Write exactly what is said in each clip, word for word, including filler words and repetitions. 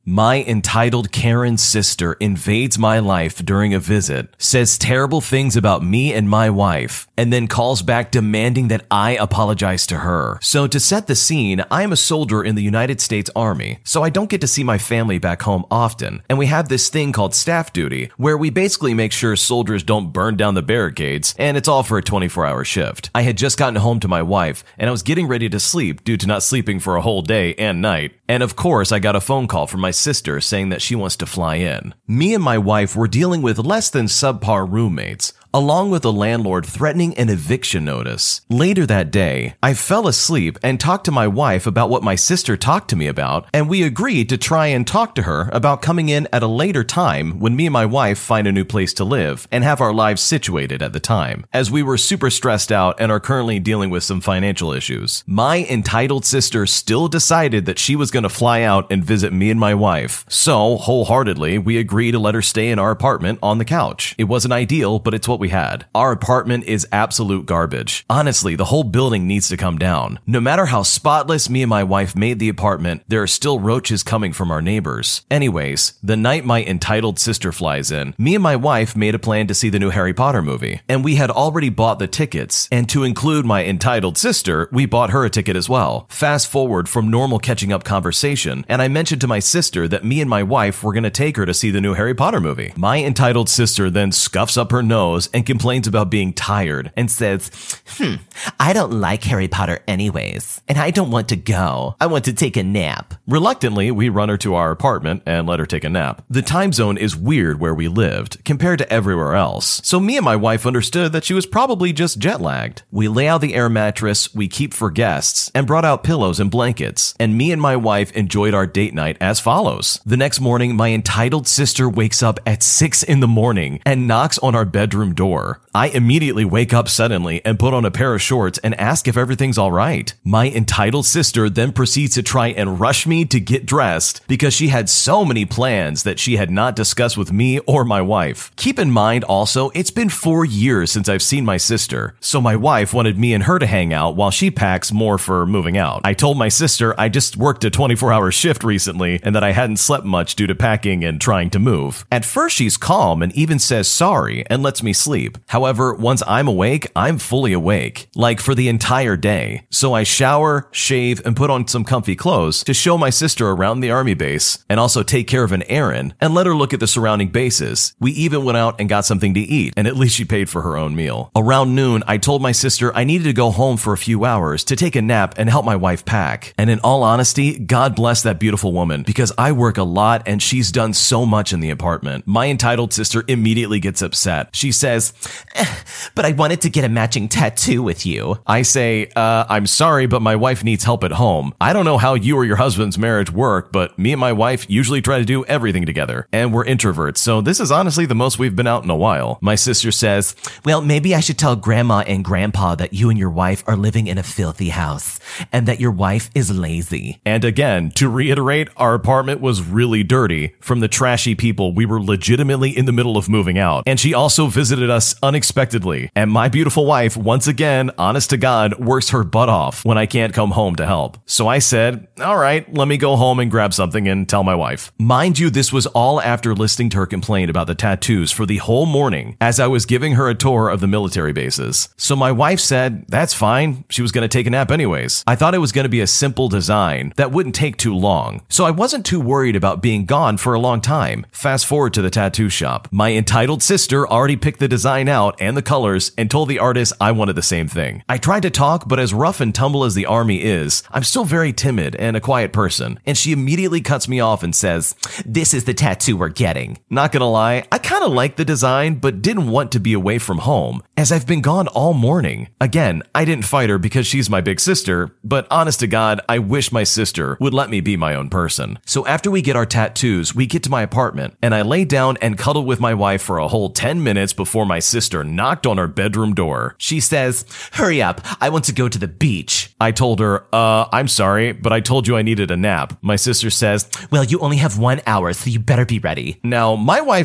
My entitled Karen sister invades my life during a visit, says terrible things about me and my wife, and then calls back demanding that I apologize to her. So to set the scene, I am a soldier in the United States Army, so I don't get to see my family back home often, and we have this thing called staff duty, where we basically make sure soldiers don't burn down the barricades, and it's all for a twenty-four hour shift. I had just gotten home to my wife, and I was getting ready to sleep due to not sleeping for a whole day and night, and of course I got a phone call from my sister saying that she wants to fly in. Me and my wife were dealing with less than subpar roommates, along with a landlord threatening an eviction notice. Later that day, I fell asleep and talked to my wife about what my sister talked to me about, and we agreed to try and talk to her about coming in at a later time when me and my wife find a new place to live and have our lives situated at the time, as we were super stressed out and are currently dealing with some financial issues. My entitled sister still decided that she was going to fly out and visit me and my wife, so wholeheartedly we agreed to let her stay in our apartment on the couch. It wasn't ideal, but it's what we had. Our apartment is absolute garbage. Honestly, the whole building needs to come down. No matter how spotless me and my wife made the apartment, there are still roaches coming from our neighbors. Anyways, the night my entitled sister flies in, me and my wife made a plan to see the new Harry Potter movie, and we had already bought the tickets, and to include my entitled sister, we bought her a ticket as well. Fast forward from normal catching up conversation, and I mentioned to my sister that me and my wife were going to take her to see the new Harry Potter movie. My entitled sister then scuffs up her nose and complains about being tired and says, hmm, I don't like Harry Potter anyways, and I don't want to go. I want to take a nap. Reluctantly, we run her to our apartment and let her take a nap. The time zone is weird where we lived compared to everywhere else, so me and my wife understood that she was probably just jet lagged. We lay out the air mattress we keep for guests and brought out pillows and blankets, and me and my wife enjoyed our date night as follows. The next morning, my entitled sister wakes up at six in the morning and knocks on our bedroom door. I immediately wake up suddenly and put on a pair of shorts and ask if everything's all right. My entitled sister then proceeds to try and rush me to get dressed because she had so many plans that she had not discussed with me or my wife. Keep in mind also, it's been four years since I've seen my sister, so my wife wanted me and her to hang out while she packs more for moving out. I told my sister I just worked a twenty-four hour shift recently and that I hadn't slept much due to packing and trying to move. At first she's calm and even says sorry and lets me sleep. However, once I'm awake, I'm fully awake, like for the entire day. So I shower, shave, and put on some comfy clothes to show my sister around the army base and also take care of an errand and let her look at the surrounding bases. We even went out and got something to eat, and at least she paid for her own meal. Around noon, I told my sister I needed to go home for a few hours to take a nap and help my wife pack. And in all honesty, God bless that beautiful woman, because I work a lot and she's done so much in the apartment. My entitled sister immediately gets upset. She says, eh, but I wanted to get a matching tattoo with you. I say, uh, I'm sorry, but my wife needs help at home. I don't know how you or your husband's marriage work, but me and my wife usually try to do everything together, and we're introverts, so this is honestly the most we've been out in a while. My sister says, well, maybe I should tell Grandma and Grandpa that you and your wife are living in a filthy house, and that your wife is lazy. And again, to reiterate, our apartment was really dirty from the trashy people we were legitimately in the middle of moving out, and she also visited us unexpectedly. And my beautiful wife, once again, honest to God, works her butt off when I can't come home to help. So I said, all right, let me go home and grab something and tell my wife. Mind you, this was all after listening to her complain about the tattoos for the whole morning as I was giving her a tour of the military bases. So my wife said, that's fine. She was going to take a nap anyways. I thought it was going to be a simple design that wouldn't take too long, so I wasn't too worried about being gone for a long time. Fast forward to the tattoo shop. My entitled sister already picked the design out and the colors and told the artist I wanted the same thing. I tried to talk, but as rough and tumble as the army is, I'm still very timid and a quiet person, and she immediately cuts me off and says, this is the tattoo we're getting. Not gonna lie, I kind of liked the design, but didn't want to be away from home, as I've been gone all morning. Again, I didn't fight her because she's my big sister, but honest to God, I wish my sister would let me be my own person. So after we get our tattoos, we get to my apartment, and I lay down and cuddle with my wife for a whole ten minutes before my sister knocked on her bedroom door. She says, hurry up, I want to go to the beach. I told her, uh, I'm sorry, but I told you I needed a nap. My sister says, well, you only have one hour, so you better be ready. Now, my wife is a soft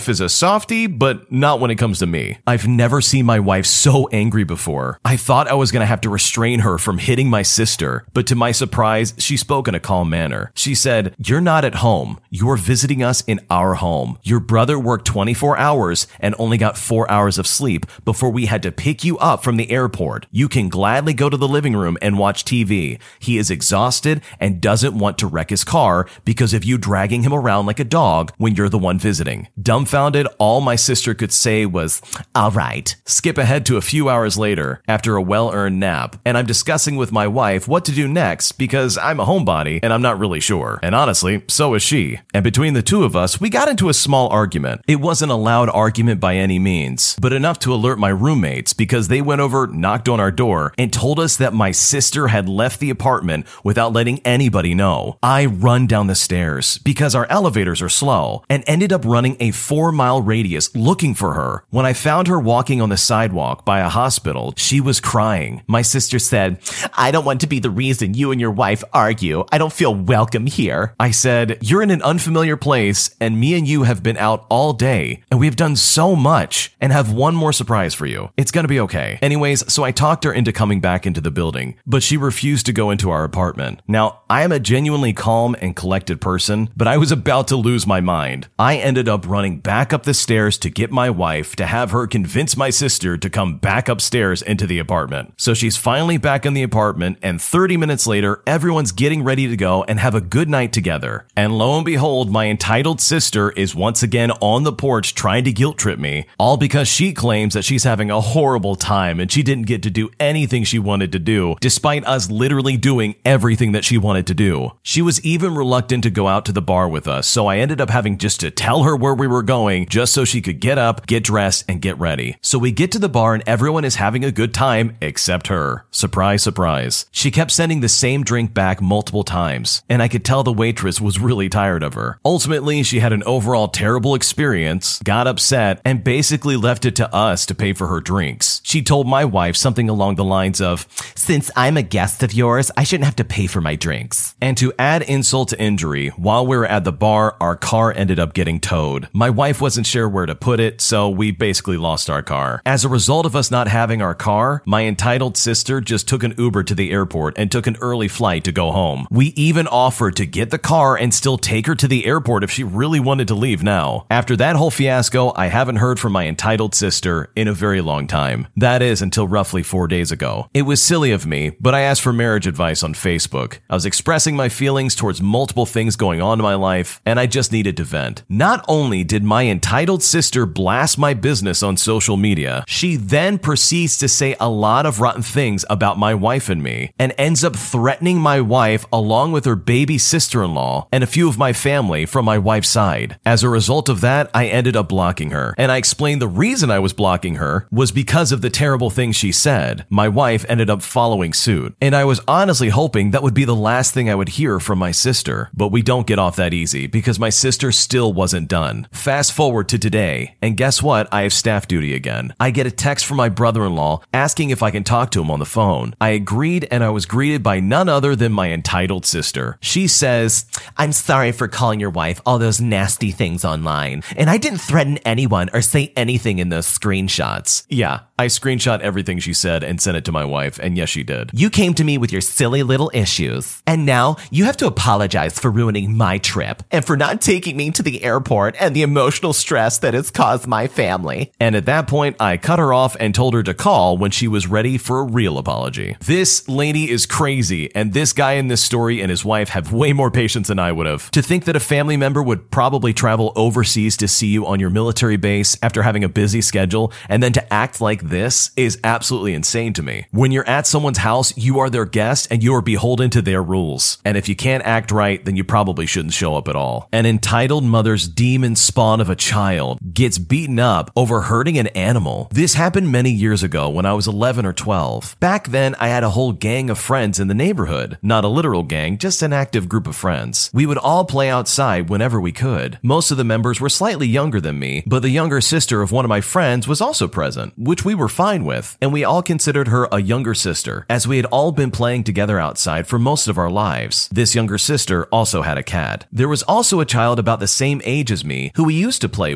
softy, but not when it comes to me. I've never seen my wife so angry before. I thought I was going to have to restrain her from hitting my sister, but to my surprise, she spoke in a calm manner. She said, "You're not at home. You're visiting us in our home. Your brother worked twenty-four hours and only got four hours of sleep before we had to pick you up from the airport. You can gladly go to the living room and watch T V. He is exhausted and doesn't want to wreck his car because of you dragging him around like a dog when you're the one visiting." Dumbfounded, all my sister could say was, "All right." Skip ahead to a few hours later after a well-earned nap, and I'm discussing with my wife what to do next because I'm a homebody and I'm not really sure. And honestly, so is she. And between the two of us, we got into a small argument. It wasn't a loud argument by any means, but enough to alert my roommates because they went over, knocked on our door, and told us that my sister had left the apartment without letting anybody know. I run down the stairs because our elevators are slow and ended up running a four mile radius looking for her. When I found her walking on the sidewalk by a hospital, she was crying. My sister said, "I don't want to be the reason you and your wife argue. I don't feel welcome here." I said, "You're in an unfamiliar place and me and you have been out all day and we have done so much and have one more surprise for you. It's going to be okay." Anyways, so I talked her into coming back into the building, but she refused to go into our apartment. Now, I am a genuinely calm and collected person, but I was about to lose my mind. I ended up running back up the stairs to get my wife to have her convince my sister to come back upstairs into the apartment. So she's finally back in the apartment, and thirty minutes later, everyone's getting ready to go and have a good night together. And lo and behold, my entitled sister is once again on the porch trying to guilt trip me, all because she claims that she's having a horrible time and she didn't get to do anything she wanted to do, despite us literally doing everything that she wanted to do. She was even reluctant to go out to the bar with us, so I ended up having just to tell her where we were going just so she could get up, get dressed, and get ready. So we get to the bar and everyone is having a good time except her. Surprise, surprise. She kept sending the same drink back multiple times, and I could tell the waitress was really tired of her. Ultimately, she had an overall terrible experience, got upset, and basically left it to us to pay for her drinks. She told my wife something along the lines of, "Since I'm a guest of yours, I shouldn't have to pay for my drinks." And to add insult to injury, while we were at the bar, our car ended up getting towed. My wife wasn't sure where to put it, so we basically lost our car. As a result of us not having our car, my entitled sister just took an Uber to the airport and took an early flight to go home. We even offered to get the car and still take her to the airport if she really wanted to leave now. After that whole fiasco, I haven't heard from my entitled sister in a very long time. That is until roughly four days ago. It was silly of me, but I asked for marriage advice on Facebook. I was expressing my feelings towards multiple things going on in my life, and I just needed to vent. Not only did my entitled sister blast my business on social media, she then proceeds to say a lot of rotten things about my wife and me, and ends up threatening my wife along with her baby sister-in-law and a few of my family from my wife's side. As a result of that, I ended up blocking her, and I explained the reason I was blocking her was because of the terrible things she said. My wife ended up following suit, and I was honestly hoping that would be the last thing I would hear from my sister, but we don't get off that easy because my sister still wasn't done. Fast forward to today, and guess what? I have staff duty again. I get a text from my brother-in-law asking if I can talk to him on the phone. I agreed, and I was greeted by none other than my entitled sister. She says, "I'm sorry for calling your wife all those nasty things online, and I didn't threaten anyone or say anything in those screenshots." Yeah, I screenshot everything she said and sent it to my wife, and yes, she did. "You came to me with your silly little issues, and now you have to apologize for ruining my trip and for not taking me to the airport and the emotional stress that has caused my family." And at that point, I cut her off and told her to call when she was ready for a real apology. This lady is crazy, and this guy in this story and his wife have way more patience than I would have. To think that a family member would probably travel overseas to see you on your military base after having a busy schedule and then to act like this is absolutely insane to me. When you're at someone's house, you are their guest and you are beholden to their rules. And if you can't act right, then you probably shouldn't show up at all. An entitled mother's demon spawn of a child gets beaten up over hurting an animal. This happened many years ago when I was eleven or twelve. Back then, I had a whole gang of friends in the neighborhood. Not a literal gang, just an active group of friends. We would all play outside whenever we could. Most of the members were slightly younger than me, but the younger sister of one of my friends was also present, which we were fine with, and we all considered her a younger sister, as we had all been playing together outside for most of our lives. This younger sister also had a cat. There was also a child about the same age as me who we used to play with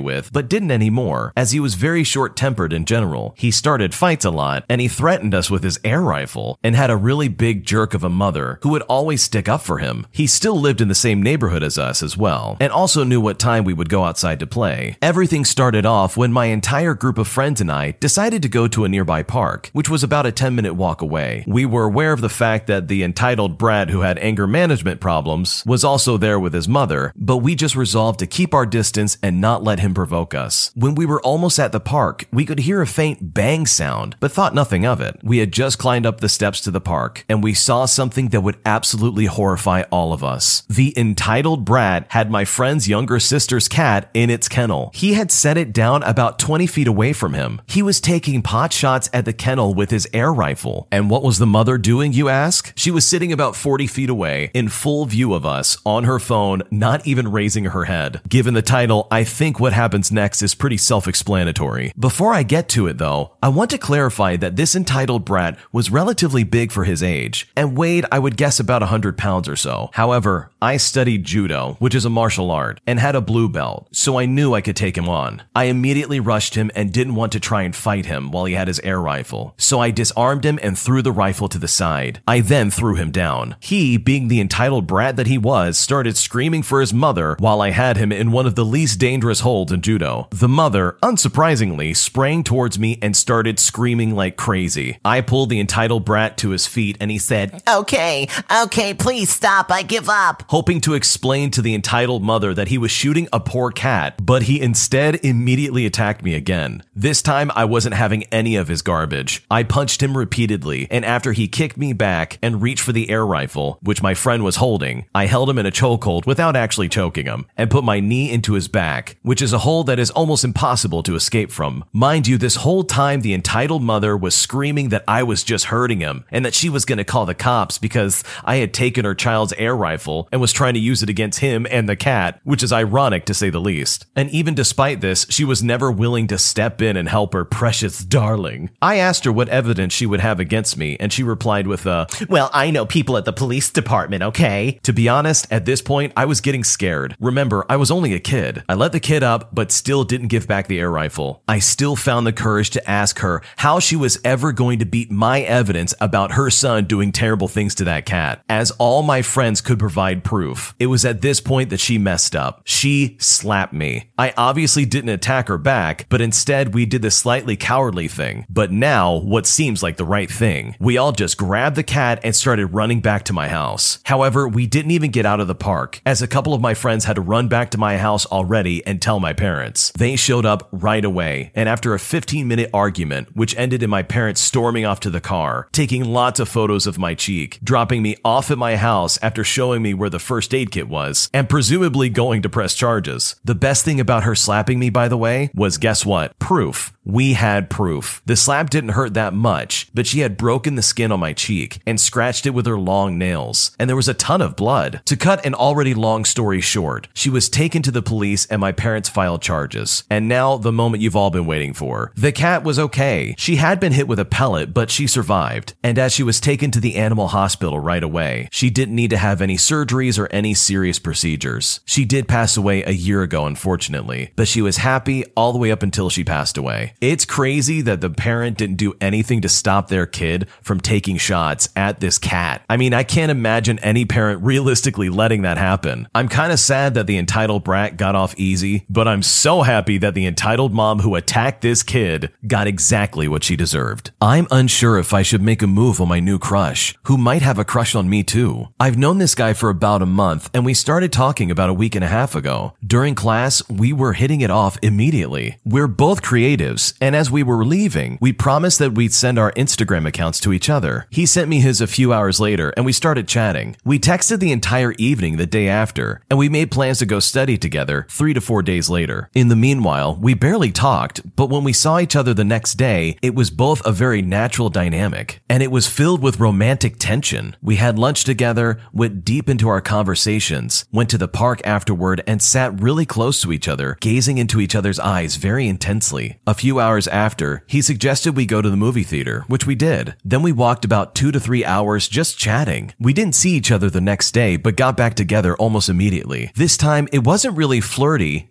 with, but didn't anymore, as he was very short-tempered in general. He started fights a lot, and he threatened us with his air rifle, and had a really big jerk of a mother who would always stick up for him. He still lived in the same neighborhood as us as well, and also knew what time we would go outside to play. Everything started off when my entire group of friends and I decided to go to a nearby park, which was about a ten minute walk away. We were aware of the fact that the entitled brat who had anger management problems was also there with his mother, but we just resolved to keep our distance and not let him provoke us. When we were almost at the park, we could hear a faint bang sound, but thought nothing of it. We had just climbed up the steps to the park, and we saw something that would absolutely horrify all of us. The entitled brat had my friend's younger sister's cat in its kennel. He had set it down about twenty feet away from him. He was taking pot shots at the kennel with his air rifle. And what was the mother doing, you ask? She was sitting about forty feet away, in full view of us, on her phone, not even raising her head. Given the title, I think what happens next is pretty self-explanatory. Before I get to it though, I want to clarify that this entitled brat was relatively big for his age, and weighed, I would guess, about one hundred pounds or so. However, I studied judo, which is a martial art, and had a blue belt, so I knew I could take him on. I immediately rushed him and didn't want to try and fight him while he had his air rifle, so I disarmed him and threw the rifle to the side. I then threw him down. He, being the entitled brat that he was, started screaming for his mother while I had him in one of the least dangerous holds in judo. The mother, unsurprisingly, sprang towards me and started screaming like crazy. I pulled the entitled brat to his feet and he said, Okay, okay, please stop, I give up. Hoping to explain to the entitled mother that he was shooting a poor cat, but he instead immediately attacked me again. This time I wasn't having any of his garbage. I punched him repeatedly, and after he kicked me back and reached for the air rifle, which my friend was holding, I held him in a chokehold without actually choking him, and put my knee into his back, which is a hold that is almost impossible to escape from. Mind you, this whole time the entitled mother was screaming that I was just hurting him, and that she was going to call the cops because I had taken her child's air rifle and was trying to use it against him and the cat, which is ironic to say the least. And even despite this, she was never willing to step in and help her precious darling. I asked her what evidence she would have against me, and she replied with a, Well, I know people at the police department, okay? To be honest, at this point, I was getting scared. Remember, I was only a kid. I let the kid up, but still didn't give back the air rifle. I still found the courage to ask her how she was ever going to beat my evidence about her son doing terrible things to that cat, as all my friends could provide proof. It was at this point that she messed up. She slapped me. I obviously didn't attack her back, but instead we did the slightly cowardly thing. But now, what seems like the right thing. We all just grabbed the cat and started running back to my house. However, we didn't even get out of the park, as a couple of my friends had to run back to my house already and tell my parents. They showed up right away, and after a fifteen minute argument, which ended in my parents storming off to the car, taking lots of photos of my cheek, dropping me off at my house after showing me where the first aid kit was, and presumably going to press charges. The best thing about her slapping me, by the way, was guess what? Proof. We had proof. The slap didn't hurt that much, but she had broken the skin on my cheek and scratched it with her long nails, and there was a ton of blood. To cut an already long story short, she was taken to the police and my parents filed charges. And now, the moment you've all been waiting for. The cat was okay. She had been hit with a pellet, but she survived. And as she was taken to the animal hospital right away, she didn't need to have any surgeries or any serious procedures. She did pass away a year ago, unfortunately, but she was happy all the way up until she passed away. It's crazy that the parent didn't do anything to stop their kid from taking shots at this cat. I mean, I can't imagine any parent realistically letting that happen. I'm kind of sad that the entitled brat got off easy, but I'm so happy that the entitled mom who attacked this kid got exactly what she deserved. I'm unsure if I should make a move on my new crush, who might have a crush on me too. I've known this guy for about a month, and we started talking about a week and a half ago. During class, we were hitting it off immediately. We're both creatives, and as we were leaving, we promised that we'd send our Instagram accounts to each other. He sent me his a few hours later, and we started chatting. We texted the entire evening the day after, and we made plans to go study together three to four days later. In the meanwhile, we barely talked, but when we saw each other the next day, it was both a very natural dynamic, and it was filled with romantic tension. We had lunch together, went deep into our conversations, went to the park afterward, and sat really close to each other, gazing into each other's eyes very intensely. A few hours after, he suggested we go to the movie theater, which we did. Then we walked about two to three hours just chatting. We didn't see each other the next day, but got back together almost immediately. This time, it wasn't really flirty, and our conversation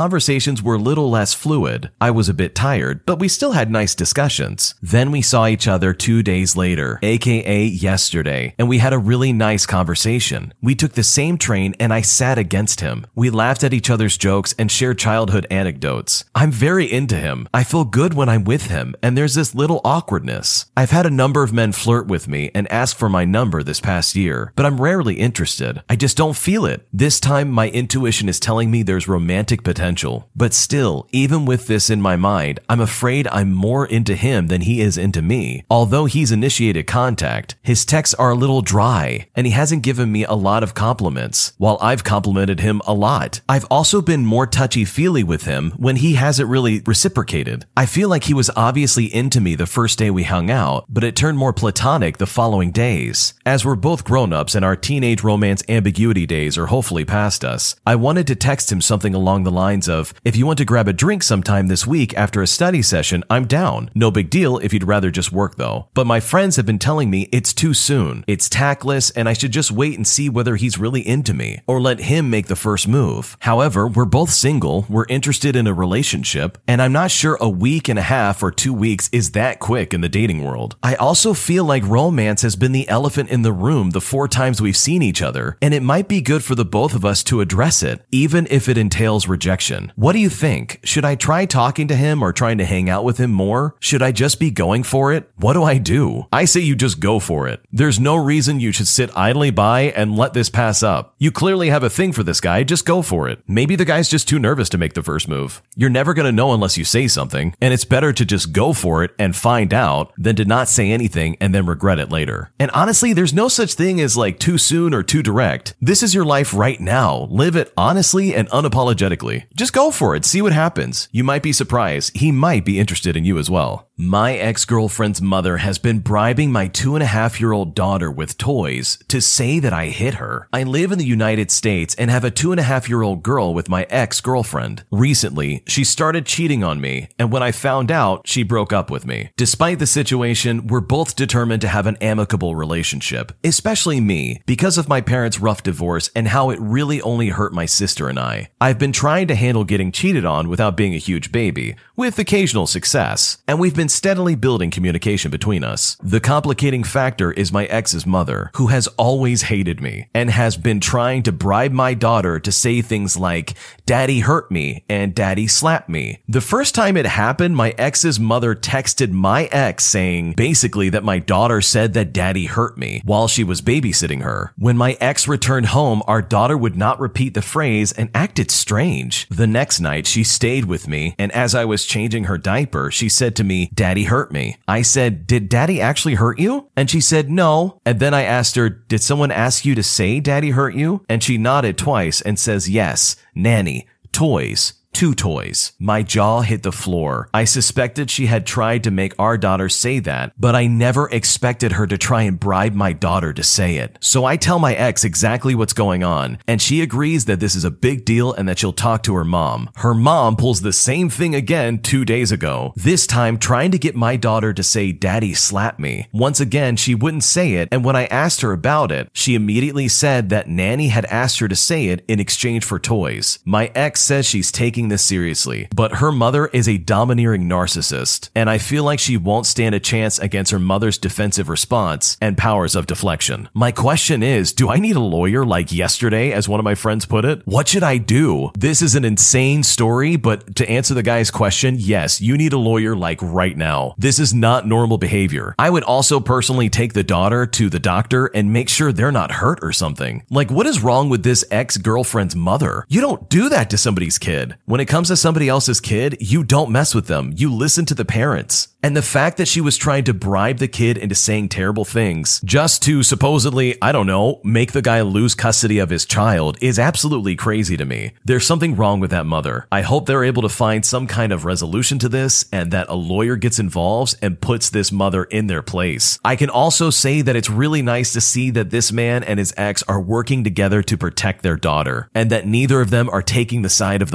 conversations were a little less fluid. I was a bit tired, but we still had nice discussions. Then we saw each other two days later, aka yesterday, and we had a really nice conversation. We took the same train and I sat against him. We laughed at each other's jokes and shared childhood anecdotes. I'm very into him. I feel good when I'm with him, and there's this little awkwardness. I've had a number of men flirt with me and ask for my number this past year, but I'm rarely interested. I just don't feel it. This time, my intuition is telling me there's romantic potential. But still, even with this in my mind, I'm afraid I'm more into him than he is into me. Although he's initiated contact, his texts are a little dry, and he hasn't given me a lot of compliments, while I've complimented him a lot. I've also been more touchy-feely with him when he hasn't really reciprocated. I feel like he was obviously into me the first day we hung out, but it turned more platonic the following days. As we're both grown-ups and our teenage romance ambiguity days are hopefully past us, I wanted to text him something along the lines of, if you want to grab a drink sometime this week after a study session, I'm down. No big deal if you'd rather just work though. But my friends have been telling me it's too soon, it's tactless, and I should just wait and see whether he's really into me, or let him make the first move. However, we're both single, we're interested in a relationship, and I'm not sure a week and a half or two weeks is that quick in the dating world. I also feel like romance has been the elephant in the room the four times we've seen each other, and it might be good for the both of us to address it, even if it entails rejection. What do you think? Should I try talking to him or trying to hang out with him more? Should I just be going for it? What do I do? I say you just go for it. There's no reason you should sit idly by and let this pass up. You clearly have a thing for this guy, just go for it. Maybe the guy's just too nervous to make the first move. You're never going to know unless you say something, and it's better to just go for it and find out than to not say anything and then regret it later. And honestly, there's no such thing as like too soon or too direct. This is your life right now. Live it honestly and unapologetically. Just go for it. See what happens. You might be surprised. He might be interested in you as well. My ex-girlfriend's mother has been bribing my two and a half year old daughter with toys to say that I hit her. I live in the United States and have a two and a half year old girl with my ex-girlfriend. Recently, she started cheating on me, and when I found out, she broke up with me. Despite the situation, we're both determined to have an amicable relationship, especially me, because of my parents' rough divorce and how it really only hurt my sister and I. I've been trying to handle getting cheated on without being a huge baby, with occasional success, and we've been steadily building communication between us. The complicating factor is my ex's mother, who has always hated me and has been trying to bribe my daughter to say things like, "Daddy hurt me" and "Daddy slapped me." The first time it happened, my ex's mother texted my ex saying basically that my daughter said that daddy hurt me while she was babysitting her. When my ex returned home, our daughter would not repeat the phrase and acted strange. The next night, she stayed with me, and as I was changing her diaper, she said to me, "Daddy hurt me." I said, "Did daddy actually hurt you?" And she said, "No." And then I asked her, "Did someone ask you to say daddy hurt you?" And she nodded twice and says, "Yes, nanny, toys." Two toys. My jaw hit the floor. I suspected she had tried to make our daughter say that, but I never expected her to try and bribe my daughter to say it. So I tell my ex exactly what's going on, and she agrees that this is a big deal and that she'll talk to her mom. Her mom pulls the same thing again two days ago, this time trying to get my daughter to say "Daddy slapped me." Once again, she wouldn't say it, and when I asked her about it, she immediately said that Nanny had asked her to say it in exchange for toys. My ex says she's taking this seriously, but her mother is a domineering narcissist, and I feel like she won't stand a chance against her mother's defensive response and powers of deflection. My question is, do I need a lawyer like yesterday, as one of my friends put it? What should I do? This is an insane story, but to answer the guy's question, yes, you need a lawyer like right now. This is not normal behavior. I would also personally take the daughter to the doctor and make sure they're not hurt or something. Like, what is wrong with this ex-girlfriend's mother? You don't do that to somebody's kid. When it comes to somebody else's kid, you don't mess with them. You listen to the parents. And the fact that she was trying to bribe the kid into saying terrible things just to supposedly, I don't know, make the guy lose custody of his child is absolutely crazy to me. There's something wrong with that mother. I hope they're able to find some kind of resolution to this and that a lawyer gets involved and puts this mother in their place. I can also say that it's really nice to see that this man and his ex are working together to protect their daughter and that neither of them are taking the side of the mom.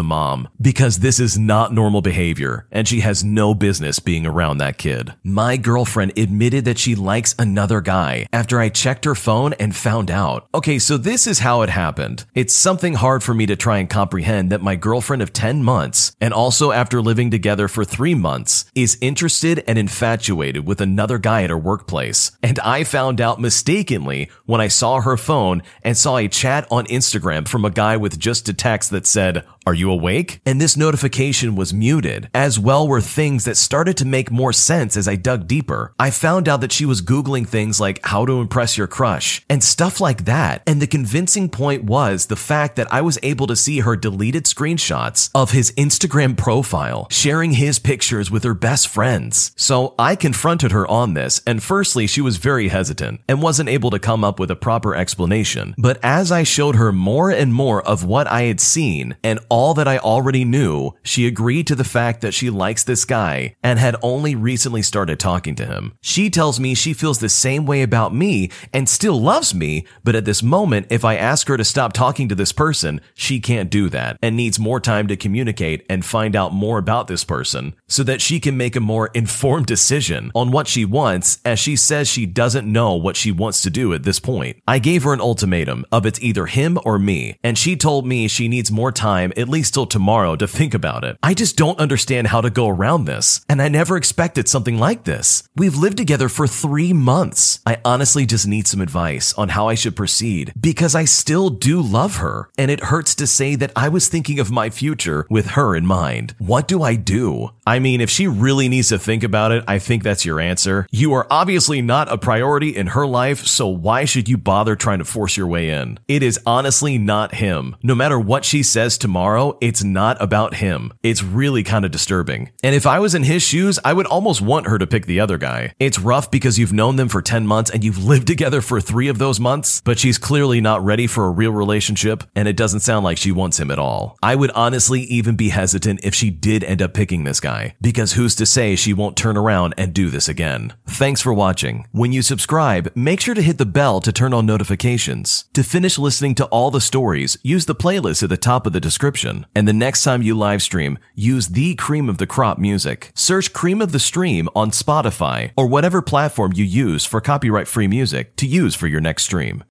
mom because this is not normal behavior and she has no business being around that kid. My girlfriend admitted that she likes another guy after I checked her phone and found out. Okay, so this is how it happened. It's something hard for me to try and comprehend that my girlfriend of ten months, and also after living together for three months, is interested and infatuated with another guy at her workplace. And I found out mistakenly when I saw her phone and saw a chat on Instagram from a guy with just a text that said, "Are you awake?" And this notification was muted. As well were things that started to make more sense as I dug deeper. I found out that she was Googling things like how to impress your crush and stuff like that. And the convincing point was the fact that I was able to see her deleted screenshots of his Instagram profile, sharing his pictures with her best friends. So I confronted her on this, and firstly, she was very hesitant and wasn't able to come up with a proper explanation. But as I showed her more and more of what I had seen and all that I already knew, she agreed to the fact that she likes this guy and had only recently started talking to him. She tells me she feels the same way about me and still loves me, but at this moment, if I ask her to stop talking to this person, she can't do that and needs more time to communicate and find out more about this person so that she can make a more informed decision on what she wants, as she says she doesn't know what she wants to do at this point. I gave her an ultimatum of it's either him or me, and she told me she needs more time, at least till tomorrow, to think about it. I just don't understand how to go around this, and I never expected something like this. We've lived together for three months. I honestly just need some advice on how I should proceed because I still do love her, and it hurts to say that I was thinking of my future with her in mind. What do I do? I mean, if she really needs to think about it, I think that's your answer. You are obviously not a priority in her life, so why should you bother trying to force your way in? It is honestly not him. No matter what she says tomorrow, it's not about him. It's really kind of disturbing. And if I was in his shoes, I would almost want her to pick the other guy. It's rough because you've known them for ten months and you've lived together for three of those months, but she's clearly not ready for a real relationship, and it doesn't sound like she wants him at all. I would honestly even be hesitant if she did end up picking this guy, because who's to say she won't turn around and do this again? Thanks for watching. When you subscribe, make sure to hit the bell to turn on notifications. To finish listening to all the stories, use the playlist at the top of the description. And the next time you live stream, use the Cream of the Crop music. Search Cream of the Stream on Spotify or whatever platform you use for copyright-free music to use for your next stream.